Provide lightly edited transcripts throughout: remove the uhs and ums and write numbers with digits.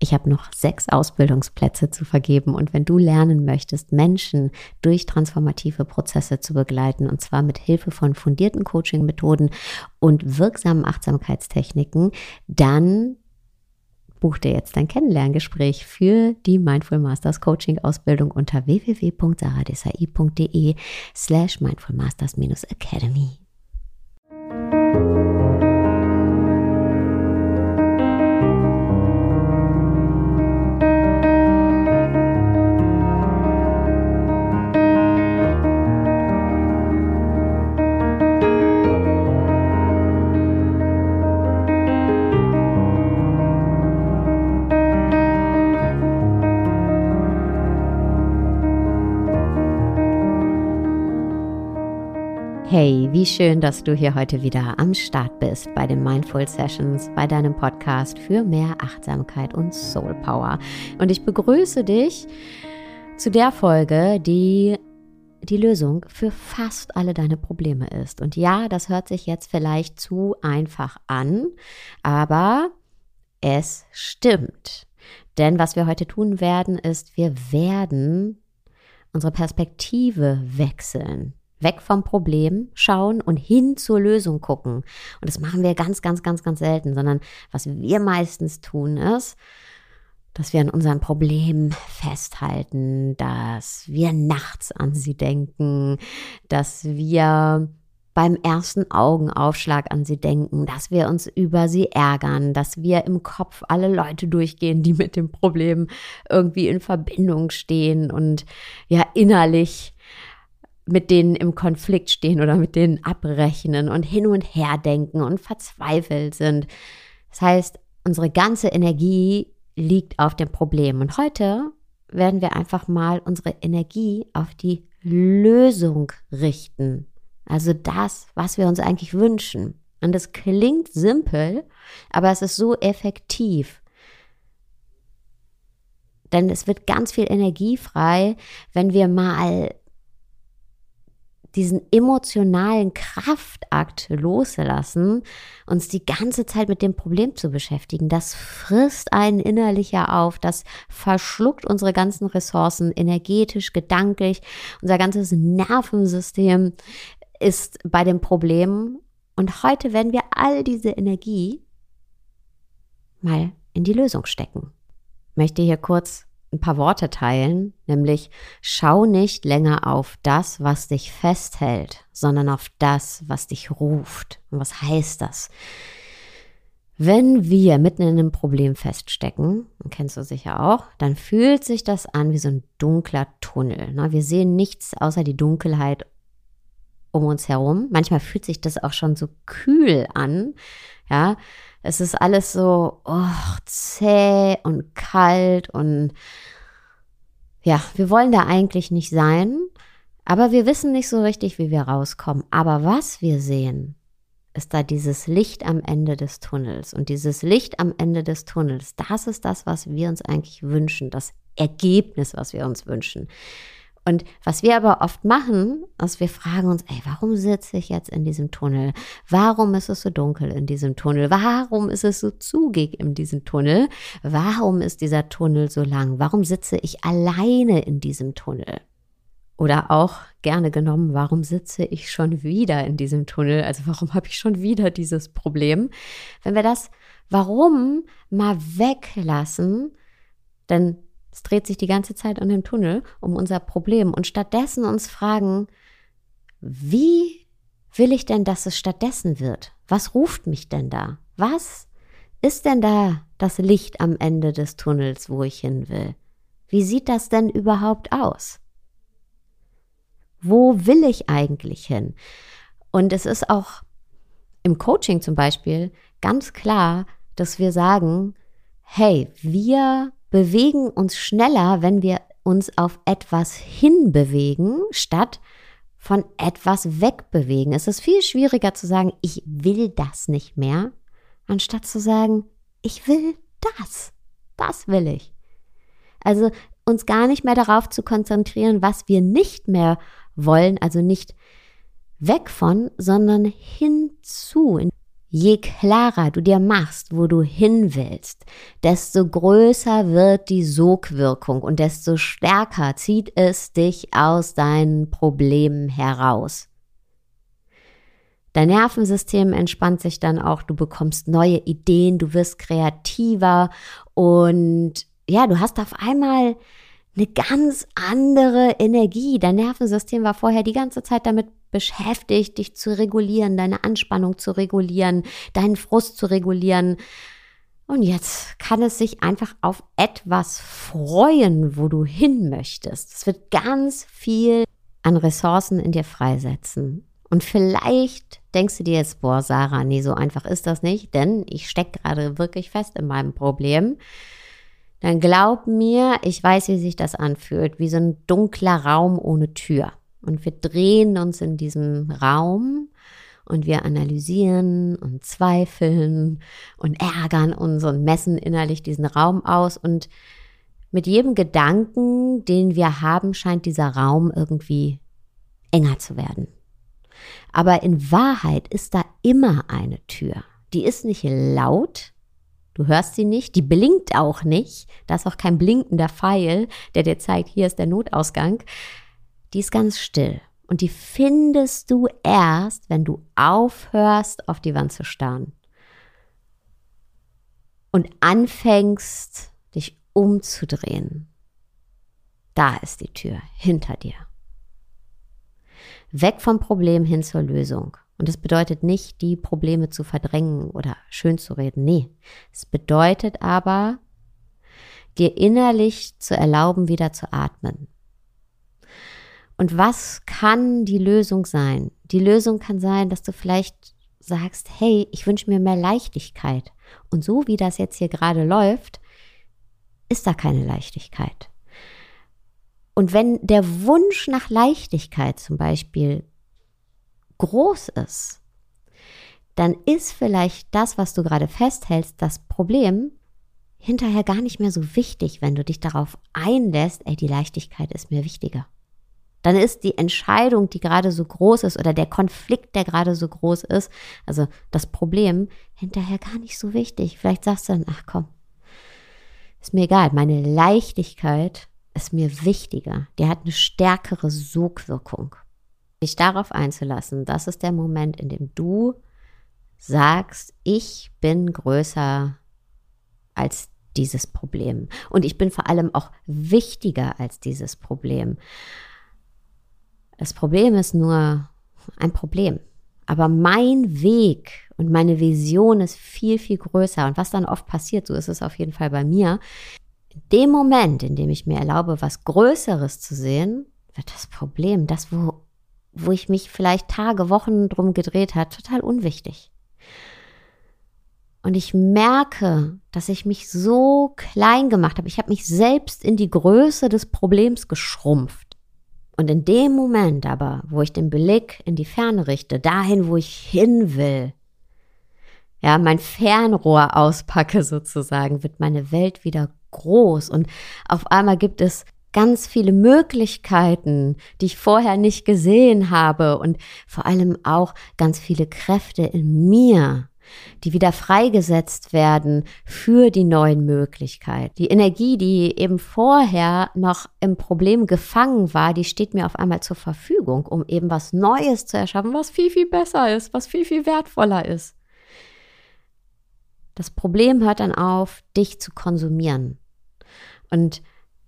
Ich habe noch 6 Ausbildungsplätze zu vergeben und wenn du lernen möchtest, Menschen durch transformative Prozesse zu begleiten und zwar mit Hilfe von fundierten Coaching-Methoden und wirksamen Achtsamkeitstechniken, dann buch dir jetzt dein Kennenlerngespräch für die Mindful Masters Coaching Ausbildung unter www.saradesai.de/mindfulmasters-academy. Hey, wie schön, dass du hier heute wieder am Start bist bei den Mindful Sessions, bei deinem Podcast für mehr Achtsamkeit und Soul Power. Und ich begrüße dich zu der Folge, die die Lösung für fast alle deine Probleme ist. Und ja, das hört sich jetzt vielleicht zu einfach an, aber es stimmt. Denn was wir heute tun werden, ist, wir werden unsere Perspektive wechseln. Weg vom Problem schauen und hin zur Lösung gucken. Und das machen wir ganz, ganz, ganz, ganz selten, sondern was wir meistens tun ist, dass wir an unseren Problemen festhalten, dass wir nachts an sie denken, dass wir beim ersten Augenaufschlag an sie denken, dass wir uns über sie ärgern, dass wir im Kopf alle Leute durchgehen, die mit dem Problem irgendwie in Verbindung stehen und ja innerlich mit denen im Konflikt stehen oder mit denen abrechnen und hin und her denken und verzweifelt sind. Das heißt, unsere ganze Energie liegt auf dem Problem. Und heute werden wir einfach mal unsere Energie auf die Lösung richten. Also das, was wir uns eigentlich wünschen. Und das klingt simpel, aber es ist so effektiv. Denn es wird ganz viel Energie frei, wenn wir mal diesen emotionalen Kraftakt loslassen, uns die ganze Zeit mit dem Problem zu beschäftigen. Das frisst einen innerlicher auf, das verschluckt unsere ganzen Ressourcen, energetisch, gedanklich. Unser ganzes Nervensystem ist bei dem Problem. Und heute werden wir all diese Energie mal in die Lösung stecken. Ich möchte hier kurz ein paar Worte teilen, nämlich schau nicht länger auf das, was dich festhält, sondern auf das, was dich ruft. Und was heißt das? Wenn wir mitten in einem Problem feststecken, kennst du sicher auch, dann fühlt sich das an wie so ein dunkler Tunnel. Wir sehen nichts außer die Dunkelheit um uns herum. Manchmal fühlt sich das auch schon so kühl an, ja. Es ist alles so zäh und kalt und ja, wir wollen da eigentlich nicht sein, aber wir wissen nicht so richtig, wie wir rauskommen. Aber was wir sehen, ist da dieses Licht am Ende des Tunnels. Und dieses Licht am Ende des Tunnels, das ist das, was wir uns eigentlich wünschen, das Ergebnis, was wir uns wünschen. Und was wir aber oft machen, ist, wir fragen uns, warum sitze ich jetzt in diesem Tunnel? Warum ist es so dunkel in diesem Tunnel? Warum ist es so zugig in diesem Tunnel? Warum ist dieser Tunnel so lang? Warum sitze ich alleine in diesem Tunnel? Oder auch gerne genommen, warum sitze ich schon wieder in diesem Tunnel? Also warum habe ich schon wieder dieses Problem? Wenn wir das Warum mal weglassen, dann es dreht sich die ganze Zeit an dem Tunnel um unser Problem und stattdessen uns fragen, wie will ich denn, dass es stattdessen wird? Was ruft mich denn da? Was ist denn da das Licht am Ende des Tunnels, wo ich hin will? Wie sieht das denn überhaupt aus? Wo will ich eigentlich hin? Und es ist auch im Coaching zum Beispiel ganz klar, dass wir sagen, hey, wir bewegen uns schneller, wenn wir uns auf etwas hinbewegen, statt von etwas wegbewegen. Es ist viel schwieriger zu sagen, ich will das nicht mehr, anstatt zu sagen, ich will das. Das will ich. Also uns gar nicht mehr darauf zu konzentrieren, was wir nicht mehr wollen, also nicht weg von, sondern hinzu. Je klarer du dir machst, wo du hin willst, desto größer wird die Sogwirkung und desto stärker zieht es dich aus deinen Problemen heraus. Dein Nervensystem entspannt sich dann auch, du bekommst neue Ideen, du wirst kreativer und ja, du hast auf einmal eine ganz andere Energie. Dein Nervensystem war vorher die ganze Zeit damit beschäftigt, dich zu regulieren, deine Anspannung zu regulieren, deinen Frust zu regulieren. Und jetzt kann es sich einfach auf etwas freuen, wo du hin möchtest. Es wird ganz viel an Ressourcen in dir freisetzen. Und vielleicht denkst du dir jetzt, boah, Sarah, nee, so einfach ist das nicht, denn ich stecke gerade wirklich fest in meinem Problem. Dann glaub mir, ich weiß, wie sich das anfühlt, wie so ein dunkler Raum ohne Tür. Und wir drehen uns in diesem Raum und wir analysieren und zweifeln und ärgern uns und messen innerlich diesen Raum aus. Und mit jedem Gedanken, den wir haben, scheint dieser Raum irgendwie enger zu werden. Aber in Wahrheit ist da immer eine Tür. Die ist nicht laut, du hörst sie nicht, die blinkt auch nicht. Da ist auch kein blinkender Pfeil, der dir zeigt, hier ist der Notausgang. Die ist ganz still. Und die findest du erst, wenn du aufhörst, auf die Wand zu starren. Und anfängst, dich umzudrehen. Da ist die Tür, hinter dir. Weg vom Problem hin zur Lösung. Und das bedeutet nicht, die Probleme zu verdrängen oder schön zu reden. Nee, es bedeutet aber, dir innerlich zu erlauben, wieder zu atmen. Und was kann die Lösung sein? Die Lösung kann sein, dass du vielleicht sagst, hey, ich wünsche mir mehr Leichtigkeit. Und so wie das jetzt hier gerade läuft, ist da keine Leichtigkeit. Und wenn der Wunsch nach Leichtigkeit zum Beispiel groß ist, dann ist vielleicht das, was du gerade festhältst, das Problem hinterher gar nicht mehr so wichtig, wenn du dich darauf einlässt, ey, die Leichtigkeit ist mir wichtiger. Dann ist die Entscheidung, die gerade so groß ist oder der Konflikt, der gerade so groß ist, also das Problem, hinterher gar nicht so wichtig. Vielleicht sagst du dann, ach komm, ist mir egal, meine Leichtigkeit ist mir wichtiger. Die hat eine stärkere Sogwirkung. Dich darauf einzulassen, das ist der Moment, in dem du sagst, ich bin größer als dieses Problem. Und ich bin vor allem auch wichtiger als dieses Problem. Das Problem ist nur ein Problem. Aber mein Weg und meine Vision ist viel, viel größer. Und was dann oft passiert, so ist es auf jeden Fall bei mir, in dem Moment, in dem ich mir erlaube, was Größeres zu sehen, wird das Problem, das, wo ich mich vielleicht Tage, Wochen drum gedreht habe, total unwichtig. Und ich merke, dass ich mich so klein gemacht habe. Ich habe mich selbst in die Größe des Problems geschrumpft. Und in dem Moment aber, wo ich den Blick in die Ferne richte, dahin, wo ich hin will, ja, mein Fernrohr auspacke sozusagen, wird meine Welt wieder groß. Und auf einmal gibt es ganz viele Möglichkeiten, die ich vorher nicht gesehen habe und vor allem auch ganz viele Kräfte in mir, die wieder freigesetzt werden für die neuen Möglichkeiten. Die Energie, die eben vorher noch im Problem gefangen war, die steht mir auf einmal zur Verfügung, um eben was Neues zu erschaffen, was viel, viel besser ist, was viel, viel wertvoller ist. Das Problem hört dann auf, dich zu konsumieren. Und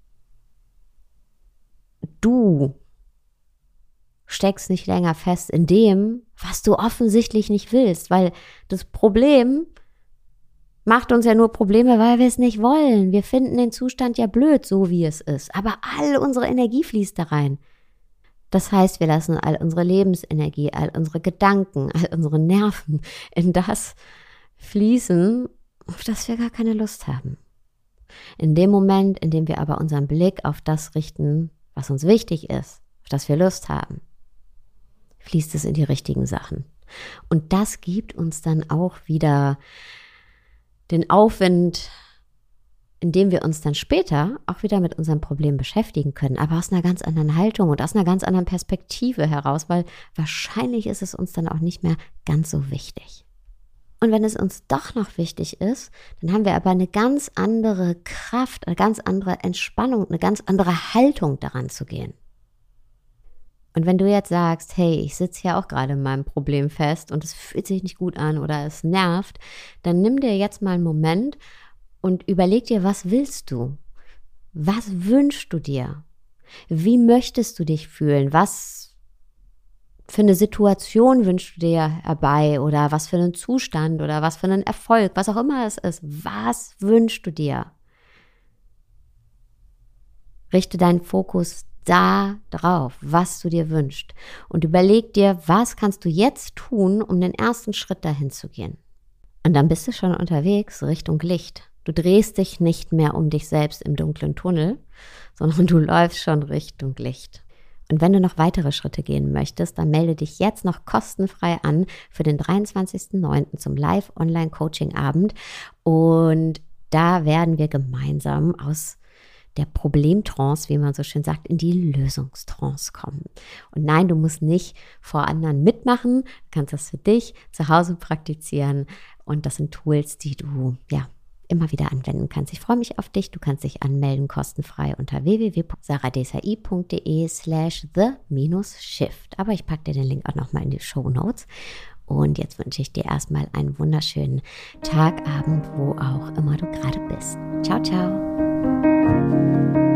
du steckst nicht länger fest in dem, was du offensichtlich nicht willst, weil das Problem macht uns ja nur Probleme, weil wir es nicht wollen. Wir finden den Zustand ja blöd, so wie es ist. Aber all unsere Energie fließt da rein. Das heißt, wir lassen all unsere Lebensenergie, all unsere Gedanken, all unsere Nerven in das fließen, auf das wir gar keine Lust haben. In dem Moment, in dem wir aber unseren Blick auf das richten, was uns wichtig ist, auf das wir Lust haben, fließt es in die richtigen Sachen. Und das gibt uns dann auch wieder den Aufwind, indem wir uns dann später auch wieder mit unserem Problem beschäftigen können, aber aus einer ganz anderen Haltung und aus einer ganz anderen Perspektive heraus, weil wahrscheinlich ist es uns dann auch nicht mehr ganz so wichtig. Und wenn es uns doch noch wichtig ist, dann haben wir aber eine ganz andere Kraft, eine ganz andere Entspannung, eine ganz andere Haltung daran zu gehen. Und wenn du jetzt sagst, hey, ich sitze hier auch gerade in meinem Problem fest und es fühlt sich nicht gut an oder es nervt, dann nimm dir jetzt mal einen Moment und überleg dir, was willst du? Was wünschst du dir? Wie möchtest du dich fühlen? Was für eine Situation wünschst du dir herbei oder was für einen Zustand oder was für einen Erfolg, was auch immer es ist. Was wünschst du dir? Richte deinen Fokus da drauf, was du dir wünschst. Und überleg dir, was kannst du jetzt tun, um den ersten Schritt dahin zu gehen. Und dann bist du schon unterwegs Richtung Licht. Du drehst dich nicht mehr um dich selbst im dunklen Tunnel, sondern du läufst schon Richtung Licht. Und wenn du noch weitere Schritte gehen möchtest, dann melde dich jetzt noch kostenfrei an für den 23.09. zum Live-Online-Coaching-Abend. Und da werden wir gemeinsam aus der Problemtrance, wie man so schön sagt, in die Lösungstrance kommen. Und nein, du musst nicht vor anderen mitmachen, du kannst das für dich zu Hause praktizieren und das sind Tools, die du immer wieder anwenden kannst. Ich freue mich auf dich, du kannst dich anmelden kostenfrei unter www.saradesai.de/the-shift. Aber ich packe dir den Link auch nochmal in die Shownotes. Und jetzt wünsche ich dir erstmal einen wunderschönen Tag, Abend, wo auch immer du gerade bist. Ciao, ciao.